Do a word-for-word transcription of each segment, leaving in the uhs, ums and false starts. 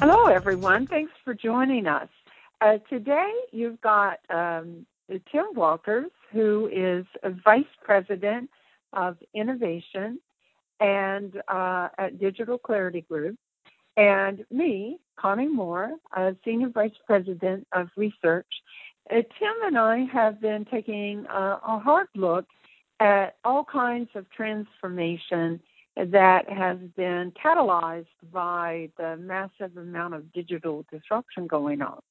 Hello, everyone. Thanks for joining us. Uh, today, you've got um, Tim Walters, who is a Vice President of Innovation and uh, at Digital Clarity Group, and me, Connie Moore, a Senior Vice President of Research. Uh, Tim and I have been taking uh, a hard look at all kinds of transformation that has been catalyzed by the massive amount of digital disruption going on.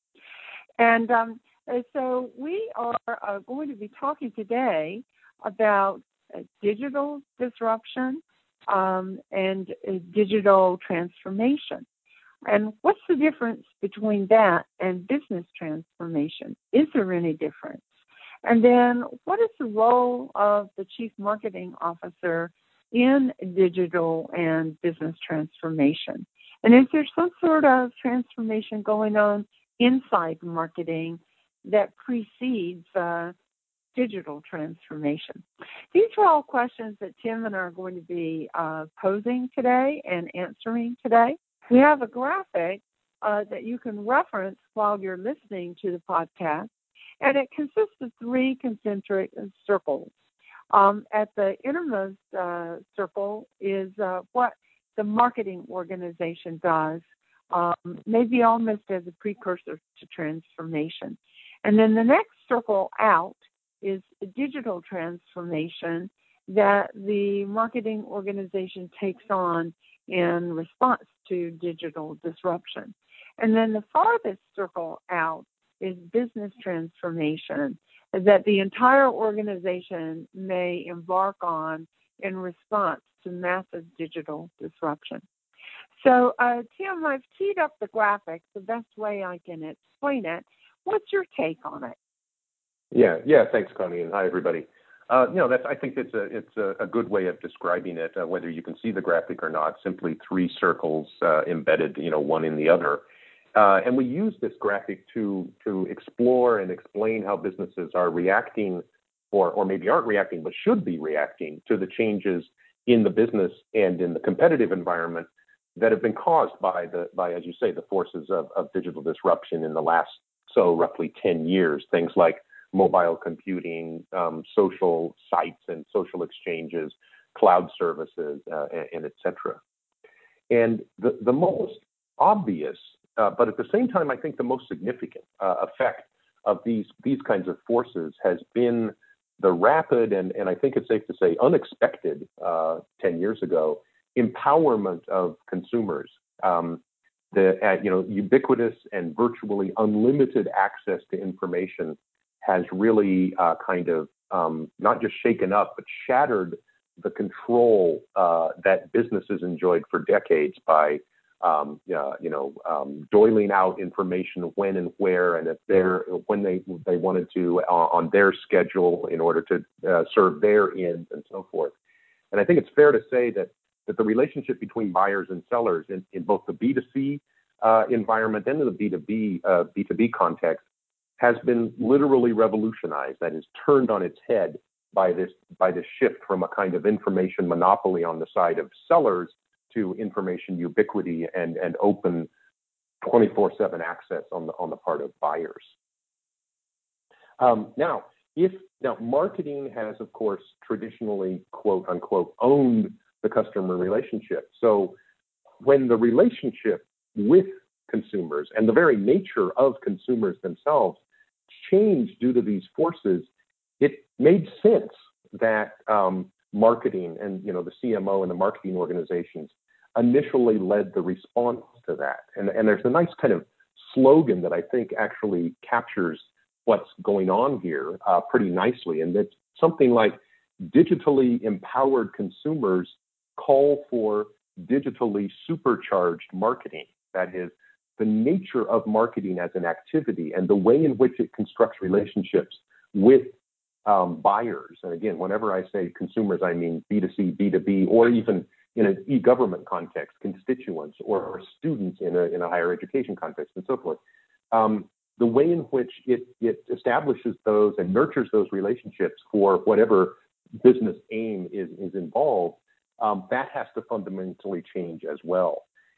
And um, so we are uh, going to be talking today about uh, digital disruption um, and uh, digital transformation. And what's the difference between that and business transformation? Is there any difference? And then what is the role of the Chief Marketing Officer in digital and business transformation? And is there some sort of transformation going on inside marketing that precedes uh, digital transformation? These are all questions that Tim and I are going to be uh, posing today and answering today. We have a graphic uh, that you can reference while you're listening to the podcast, and it consists of three concentric circles. Um, at the innermost uh, circle is uh, what the marketing organization does, um, maybe almost as a precursor to transformation. And then the next circle out is digital transformation that the marketing organization takes on in response to digital disruption. And then the farthest circle out is business transformation that the entire organization may embark on in response to massive digital disruption. So, uh, Tim, I've teed up the graphics the best way I can explain it. What's your take on it? Yeah, yeah. Thanks, Connie, and hi, everybody. Uh, you know, that's, I think it's a it's a, a good way of describing it, uh, whether you can see the graphic or not. Simply three circles uh, embedded, you know, one in the other. Uh, and we use this graphic to to explore and explain how businesses are reacting, or or maybe aren't reacting, but should be reacting to the changes in the business and in the competitive environment that have been caused by the by, as you say, the forces of, of digital disruption in the last so roughly ten years. Things like mobile computing, um, social sites and social exchanges, cloud services, uh, and, and et cetera. And the the most obvious Uh, but at the same time, I think the most significant uh, effect of these these kinds of forces has been the rapid and, and I think it's safe to say unexpected uh, ten years ago empowerment of consumers. Um, the uh, you know ubiquitous and virtually unlimited access to information has really uh, kind of um, not just shaken up but shattered the control uh, that businesses enjoyed for decades by Um, uh, you know, um, doiling out information when and where, and if they're when they they wanted to uh, on their schedule in order to uh, serve their ends and so forth. And I think it's fair to say that that the relationship between buyers and sellers in, in both the B two C uh, environment and in the B two B uh, B two B context has been literally revolutionized. That is turned on its head by this by this shift from a kind of information monopoly on the side of sellers to information ubiquity and, and open twenty-four seven access on the on the part of buyers. Um, now, if now marketing has, of course, traditionally, quote unquote, owned the customer relationship. So when the relationship with consumers and the very nature of consumers themselves changed due to these forces, it made sense that um, marketing and you know the C M O and the marketing organizations initially led the response to that. And, and there's a nice kind of slogan that I think actually captures what's going on here uh, pretty nicely. And it's something like digitally empowered consumers call for digitally supercharged marketing. That is, the nature of marketing as an activity and the way in which it constructs relationships with um, buyers. And again, whenever I say consumers, I mean B two C, B two B, or even in an e-government context, constituents or students in a, in a higher education context and so forth. Um, the way in which it, it establishes those and nurtures those relationships for whatever business aim is, is involved, um, that has to fundamentally change as well.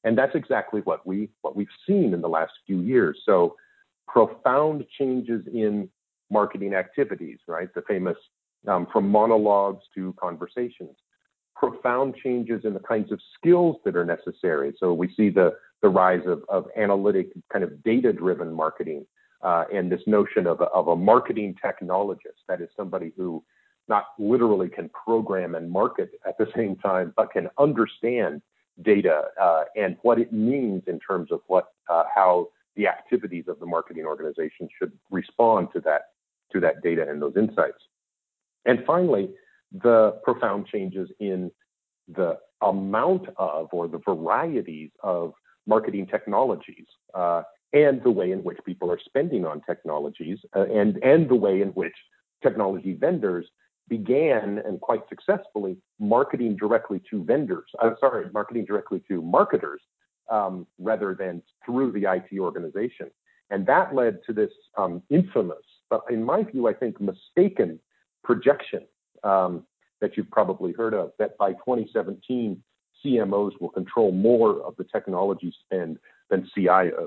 And that's exactly what we what we've seen in the last few years. So profound changes in marketing activities, right? The famous um, from monologues to conversations. Profound changes in the kinds of skills that are necessary. So we see the the rise of, of analytic kind of data-driven marketing uh, and this notion of a, of a marketing technologist. That is somebody who not literally can program and market at the same time, but can understand data uh, and what it means in terms of what uh, how the activities of the marketing organization should respond to that to that data and those insights. And finally, the profound changes in the amount of or the varieties of marketing technologies uh, and the way in which people are spending on technologies uh, and, and the way in which technology vendors began and quite successfully marketing directly to vendors, uh, sorry, marketing directly to marketers um, rather than through the I T organization. And that led to this um, infamous, but in my view, I think mistaken projection um, that you've probably heard of, that by twenty seventeen, C M Os will control more of the technology spend than C I Os.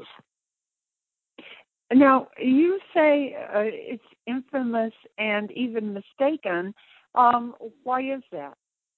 Now, you say uh, it's infamous and even mistaken. Um, why is that?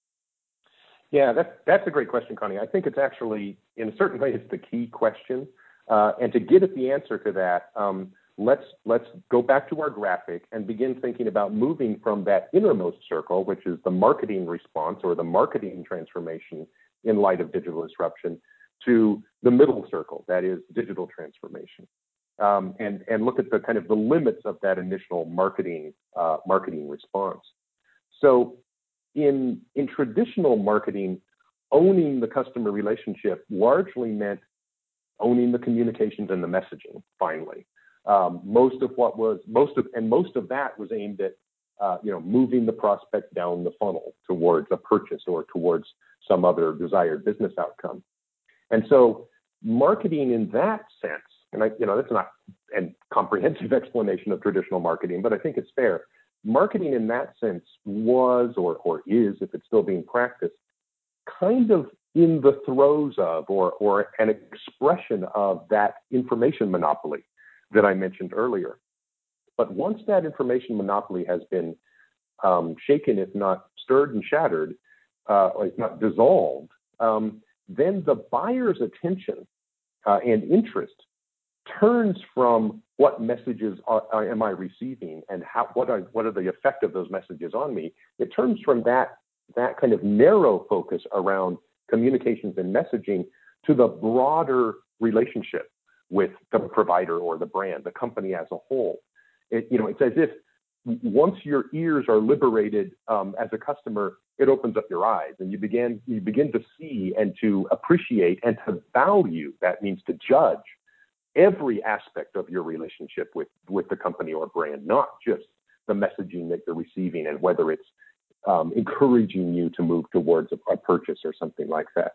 Yeah, that's, that's a great question, Connie. I think it's actually, in a certain way, it's the key question. Uh, and to get at the answer to that, um, let's let's go back to our graphic and begin thinking about moving from that innermost circle, which is the marketing response or the marketing transformation in light of digital disruption, to the middle circle, that is digital transformation. Um, and, and look at the kind of the limits of that initial marketing uh, marketing response. So in, in traditional marketing, owning the customer relationship largely meant owning the communications and the messaging, finally. Um, most of what was, most of, and most of that was aimed at, uh, you know, moving the prospect down the funnel towards a purchase or towards some other desired business outcome. And so marketing in that sense, and I, you know, that's not a comprehensive explanation of traditional marketing, but I think it's fair. Marketing in that sense was, or, or is, if it's still being practiced, kind of in the throes of, or, or an expression of that information monopoly that I mentioned earlier. But once that information monopoly has been um, shaken, if not stirred and shattered, uh, or if not dissolved, um, then the buyer's attention uh, and interest turns from what messages are, are, am I receiving and how, what are what are the effect of those messages on me. It turns from that that kind of narrow focus around communications and messaging to the broader relationship with the provider or the brand, the company as a whole. It, you know, it's as if once your ears are liberated um, as a customer, it opens up your eyes, and you begin you begin to see and to appreciate and to value. That means to judge every aspect of your relationship with with the company or brand, not just the messaging that you're receiving and whether it's um, encouraging you to move towards a, a purchase or something like that.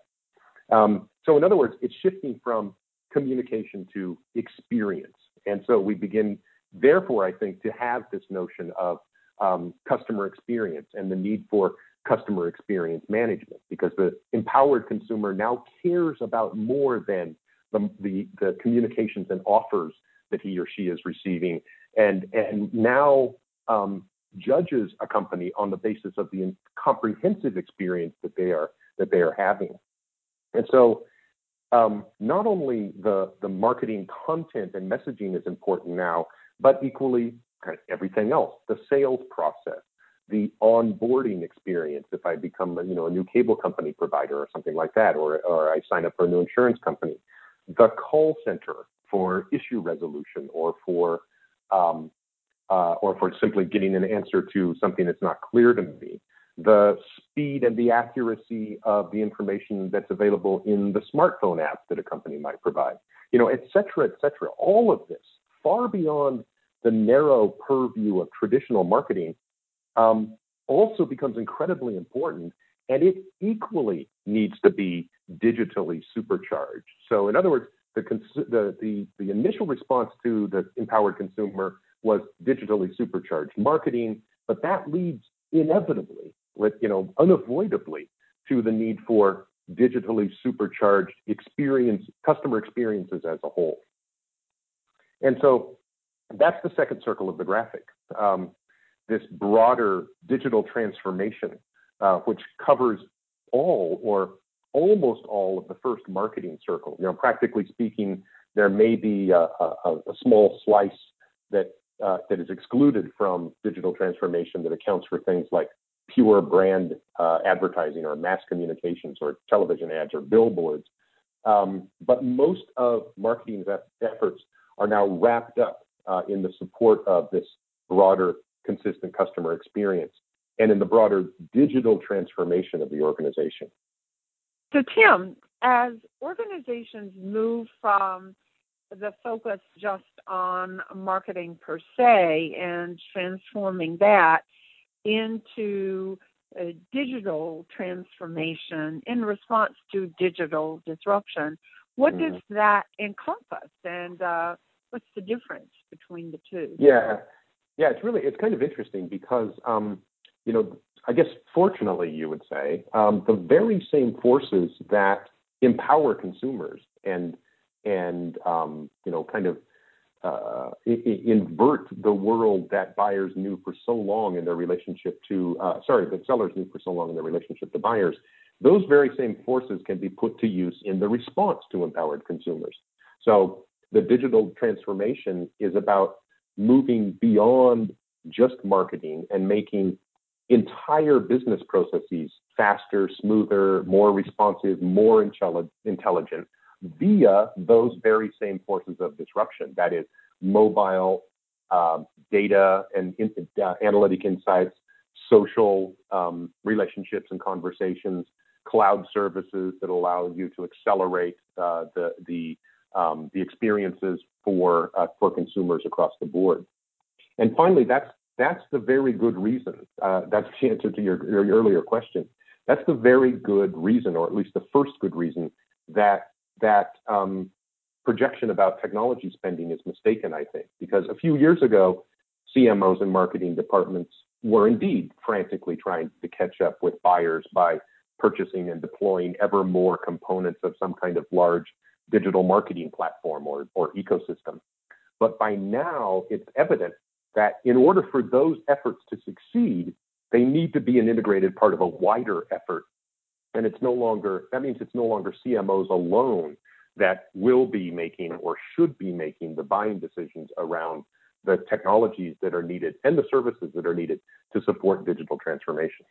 Um, so, in other words, it's shifting from communication to experience, and so we begin. Therefore, I think to have this notion of um, customer experience and the need for customer experience management, because the empowered consumer now cares about more than the, the, the communications and offers that he or she is receiving, and, and now um, judges a company on the basis of the comprehensive experience that they are that they are having. And so um, not only the, the marketing content and messaging is important now, but equally kind of everything else, the sales process, the onboarding experience. If I become a, you know, a new cable company provider or something like that, or, or I sign up for a new insurance company, the call center for issue resolution or for um, uh, or for simply getting an answer to something that's not clear to me, the speed and the accuracy of the information that's available in the smartphone app that a company might provide, you know, et cetera, et cetera. All of this, far beyond the narrow purview of traditional marketing, um, also becomes incredibly important, and it equally needs to be digitally supercharged. So, in other words, the, cons- the, the, the initial response to the empowered consumer was digitally supercharged marketing, but that leads inevitably, with, you know, unavoidably, to the need for digitally supercharged experience, customer experiences as a whole. And so that's the second circle of the graphic, um, this broader digital transformation, uh, which covers all or almost all of the first marketing circle. You know, practically speaking, there may be a, a, a small slice that uh, that is excluded from digital transformation that accounts for things like pure brand uh, advertising or mass communications or television ads or billboards. Um, but most of marketing's efforts are now wrapped up uh, in the support of this broader, consistent customer experience and in the broader digital transformation of the organization. So, Tim, as organizations move from the focus just on marketing per se and transforming that into a digital transformation in response to digital disruption, what mm-hmm. does that encompass, and uh, what's the difference between the two? Yeah, yeah, it's really, it's kind of interesting because, um, you know, I guess fortunately you would say, um, the very same forces that empower consumers and, and um, you know, kind of Uh, invert the world that buyers knew for so long in their relationship to, uh, sorry, that sellers knew for so long in their relationship to buyers, those very same forces can be put to use in the response to empowered consumers. So the digital transformation is about moving beyond just marketing and making entire business processes faster, smoother, more responsive, more intelligent, via those very same forces of disruption. That is mobile uh, data and in, uh, analytic insights, social um, relationships and conversations, cloud services that allow you to accelerate uh, the the um, the experiences for uh, for consumers across the board. And finally, that's that's the very good reason. Uh, that's the answer to your, your earlier question. That's the very good reason, or at least the first good reason, that that um, projection about technology spending is mistaken, I think, because a few years ago, C M Os and marketing departments were indeed frantically trying to catch up with buyers by purchasing and deploying ever more components of some kind of large digital marketing platform or, or ecosystem. But by now, it's evident that in order for those efforts to succeed, they need to be an integrated part of a wider effort. And it's no longer, that means it's no longer C M Os alone that will be making or should be making the buying decisions around the technologies that are needed and the services that are needed to support digital transformation.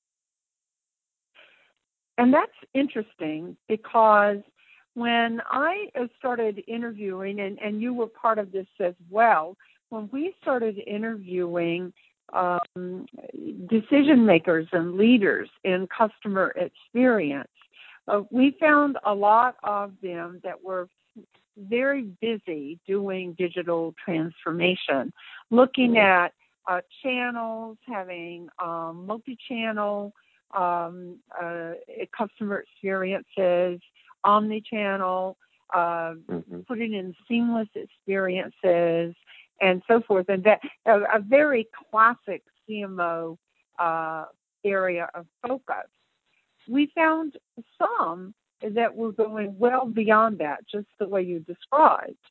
And that's interesting because when I started interviewing, and, and you were part of this as well, when we started interviewing um, decision makers and leaders in customer experience, Uh, we found a lot of them that were very busy doing digital transformation, looking at uh, channels, having um, multi-channel um, uh, customer experiences, omni-channel, uh, mm-hmm. putting in seamless experiences, and so forth. And that a, a very classic C M O uh, area of focus. We found some that were going well beyond that, just the way you described.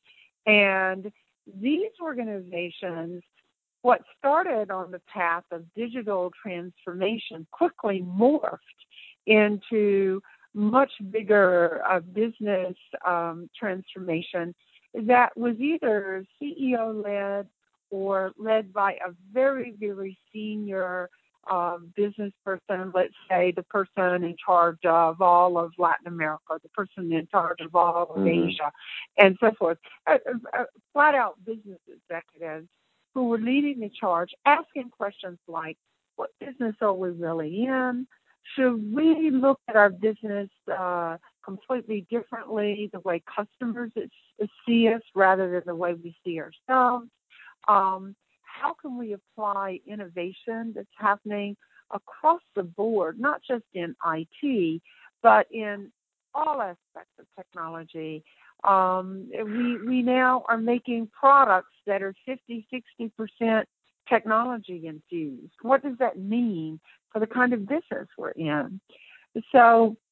And these organizations, what started on the path of digital transformation quickly morphed into much bigger uh, business um, transformation that was either C E O-led or led by a very, very senior Uh, business person, let's say the person in charge of all of Latin America, the person in charge of all of mm-hmm. Asia, and so forth. Uh, uh, flat out business executives who were leading the charge, asking questions like, what business are we really in? Should we look at our business uh, completely differently, the way customers see us rather than the way we see ourselves? Um, How can we apply innovation that's happening across the board, not just in I T, but in all aspects of technology? Um, we, we now are making products that are fifty, sixty percent technology infused. What does that mean for the kind of business we're in? So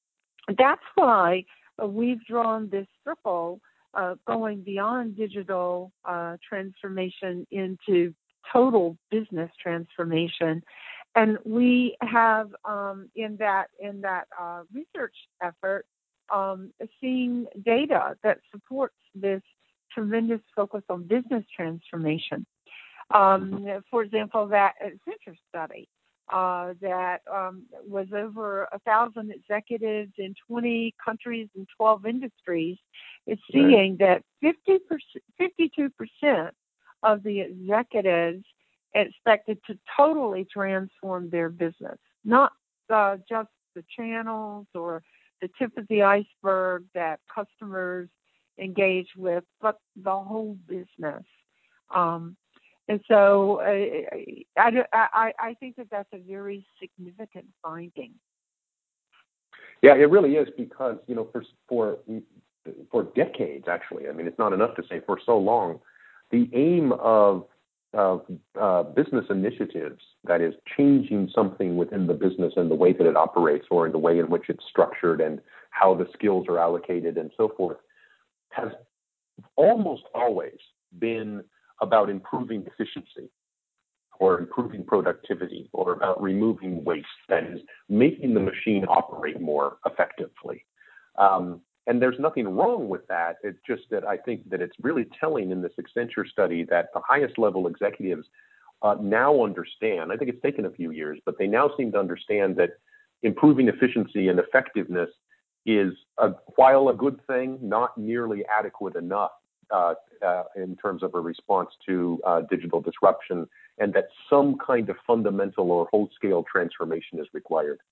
that's why uh, we've drawn this circle uh, going beyond digital uh, transformation into total business transformation. And we have um, in that in that uh, research effort um, seen data that supports this tremendous focus on business transformation. Um, for example, that Accenture study uh, that um, was over a thousand executives in twenty countries and twelve industries is seeing that fifty percent, fifty-two percent of the executives expected to totally transform their business, not uh, just the channels or the tip of the iceberg that customers engage with, but the whole business. Um, and so uh, I, I, I think that that's a very significant finding. Yeah, it really is, because, you know, for for for decades, actually, I mean, it's not enough to say for so long, the aim of of uh, business initiatives, that is, changing something within the business and the way that it operates, or in the way in which it's structured and how the skills are allocated and so forth, has almost always been about improving efficiency or improving productivity or about removing waste, that is, making the machine operate more effectively. Um, and there's nothing wrong with that. It's just that I think that it's really telling in this Accenture study that the highest level executives uh, now understand, I think it's taken a few years, but they now seem to understand that improving efficiency and effectiveness is, a, while a good thing, not nearly adequate enough uh, uh, in terms of a response to uh, digital disruption, and that some kind of fundamental or whole-scale transformation is required.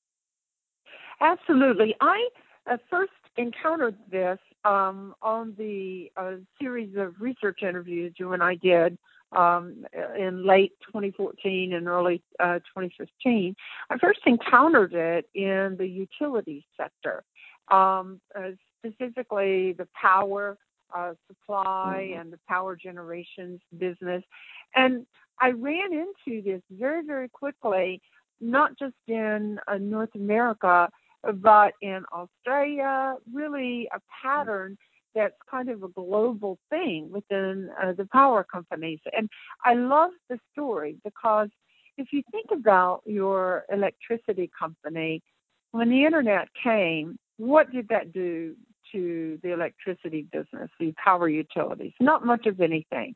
Absolutely. I uh, first encountered this um, on the uh, series of research interviews you and I did um, in late twenty fourteen and early uh, twenty fifteen. I first encountered it in the utility sector, um, uh, specifically the power uh, supply mm-hmm. and the power generations business. And I ran into this very, very quickly, not just in uh, North America, but in Australia, really a pattern that's kind of a global thing within uh, the power companies. And I love the story because if you think about your electricity company, when the internet came, what did that do to the electricity business, the power utilities? Not much of anything.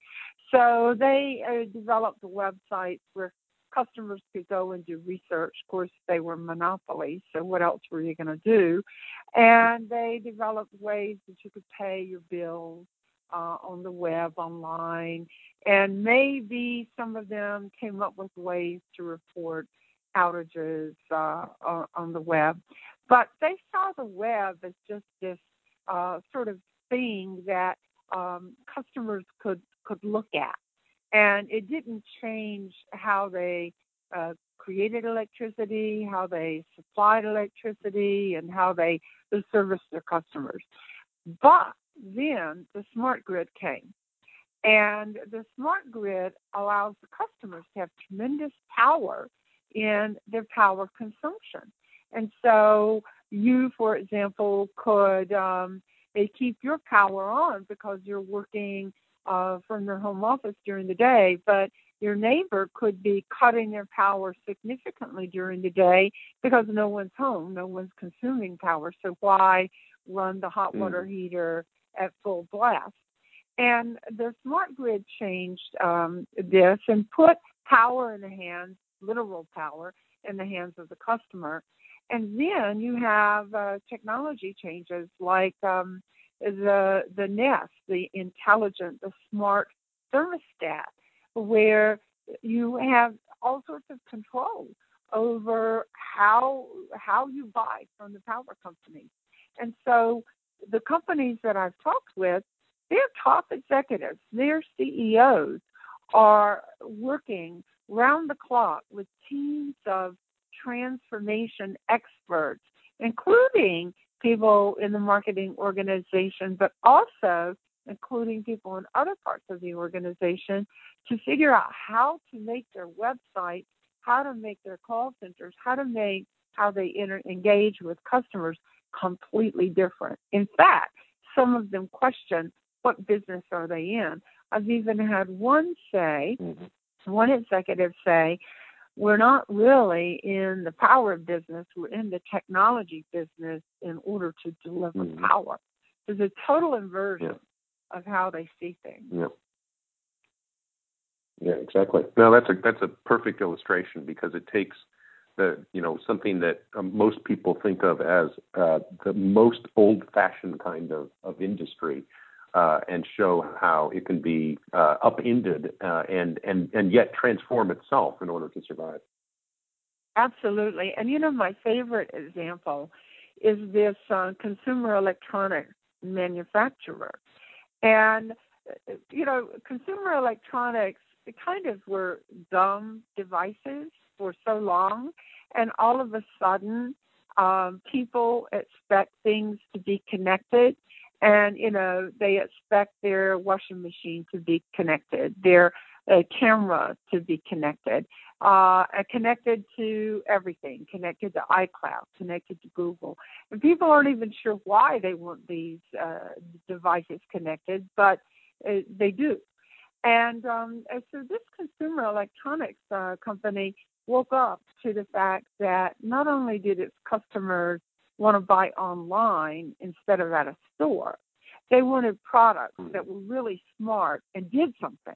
So they uh, developed websites where customers could go and do research. Of course, they were monopolies, so what else were you going to do? And they developed ways that you could pay your bills uh, on the web, online, and maybe some of them came up with ways to report outages uh, on, on the web. But they saw the web as just this uh, sort of thing that um, customers could, could look at. And it didn't change how they uh, created electricity, how they supplied electricity, and how they, they serviced their customers. But then the smart grid came. And the smart grid allows the customers to have tremendous power in their power consumption. And so you, for example, could um, keep your power on because you're working Uh, from their home office during the day, but your neighbor could be cutting their power significantly during the day because no one's home, no one's consuming power. So why run the hot water mm. heater at full blast? And the smart grid changed um, this and put power in the hands, literal power, in the hands of the customer. And then you have uh, technology changes like um, the the Nest, the intelligent, the smart thermostat, where you have all sorts of control over how how you buy from the power companies. And so the companies that I've talked with, their top executives, their C E Os are working round the clock with teams of transformation experts, including people in the marketing organization, but also including people in other parts of the organization to figure out how to make their website, how to make their call centers, how to make how they inter- engage with customers completely different. In fact, some of them question what business are they in. I've even had one say, mm-hmm. one executive say, we're not really in the power business, we're in the technology business in order to deliver mm-hmm. power. There's a total inversion yeah. of how they see things. Yeah. Yeah, exactly. No, that's a that's a perfect illustration, because it takes the you know something that um, most people think of as uh, the most old-fashioned kind of of industry, uh, and show how it can be uh, upended uh, and and and yet transform itself in order to survive. Absolutely, and you know my favorite example is this uh, consumer electronics manufacturer, and you know consumer electronics. It kind of were dumb devices for so long, and all of a sudden, um, people expect things to be connected, and you know they expect their washing machine to be connected, their uh, camera to be connected, uh, connected to everything, connected to iCloud, connected to Google, and people aren't even sure why they want these uh, devices connected, but uh, they do. And, um, and so this consumer electronics uh, company woke up to the fact that not only did its customers want to buy online instead of at a store, they wanted products that were really smart and did something.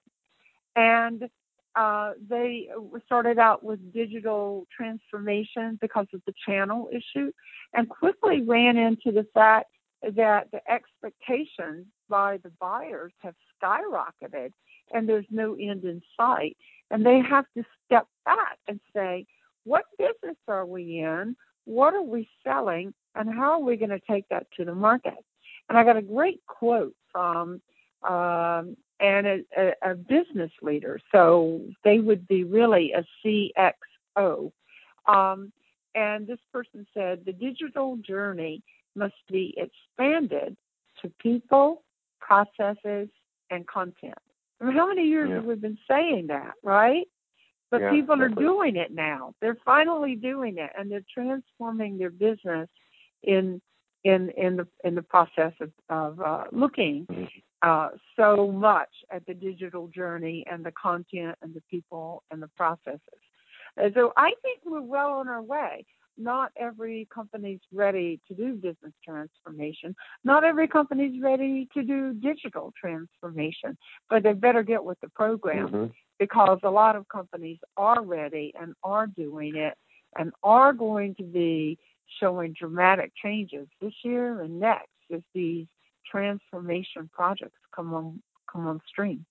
And uh, they started out with digital transformation because of the channel issue, and quickly ran into the fact that the expectations by the buyers have skyrocketed, and there's no end in sight. And they have to step back and say, what business are we in? What are we selling? And how are we going to take that to the market? And I got a great quote from um, and a, a, a business leader. So they would be really a C X O. Um, and this person said, the digital journey must be expanded to people, processes, and content. I mean, how many years yeah. have we been saying that, right? But yeah, people definitely. are doing it now. They're finally doing it, and they're transforming their business in in in the in the process of, of uh, looking mm-hmm. uh, so much at the digital journey and the content and the people and the processes. And so I think we're well on our way. Not every company's ready to do business transformation. Not every company's ready to do digital transformation, but they better get with the program mm-hmm. because a lot of companies are ready and are doing it and are going to be showing dramatic changes this year and next as these transformation projects come on come on stream.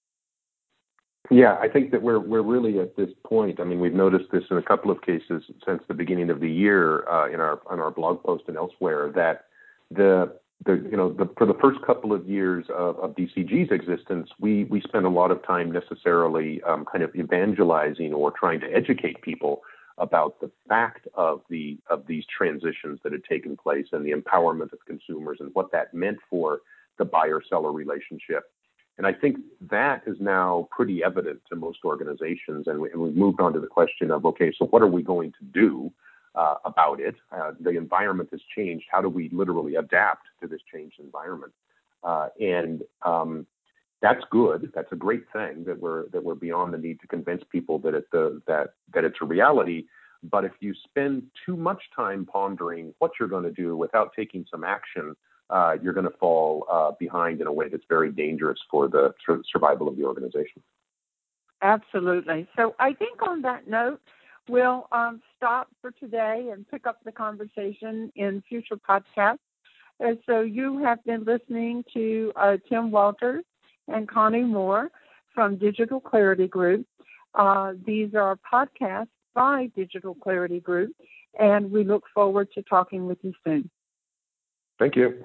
Yeah, I think that we're we're really at this point. I mean, we've noticed this in a couple of cases since the beginning of the year uh, in our on our blog post and elsewhere, that the the you know the, for the first couple of years of, of D C G's existence, we we spent a lot of time necessarily um, kind of evangelizing or trying to educate people about the fact of the of these transitions that had taken place and the empowerment of consumers and what that meant for the buyer-seller relationship. And I think that is now pretty evident to most organizations. And, we, and we've moved on to the question of, okay, so what are we going to do uh, about it? Uh, the environment has changed. How do we literally adapt to this changed environment? Uh, and um, that's good. That's a great thing that we're that we're beyond the need to convince people that it the, that that it's a reality. But if you spend too much time pondering what you're going to do without taking some action, Uh, you're going to fall uh, behind in a way that's very dangerous for the sur- survival of the organization. Absolutely. So I think on that note, we'll um, stop for today and pick up the conversation in future podcasts. And so you have been listening to uh, Tim Walters and Connie Moore from Digital Clarity Group. Uh, these are podcasts by Digital Clarity Group, and we look forward to talking with you soon. Thank you.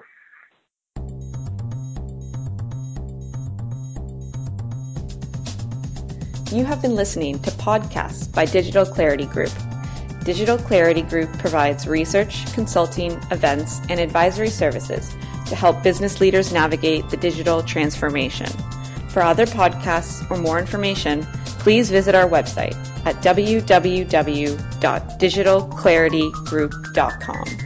You have been listening to podcasts by Digital Clarity Group. Digital Clarity Group provides research, consulting, events, and advisory services to help business leaders navigate the digital transformation. For other podcasts or more information, please visit our website at w w w dot digital clarity group dot com.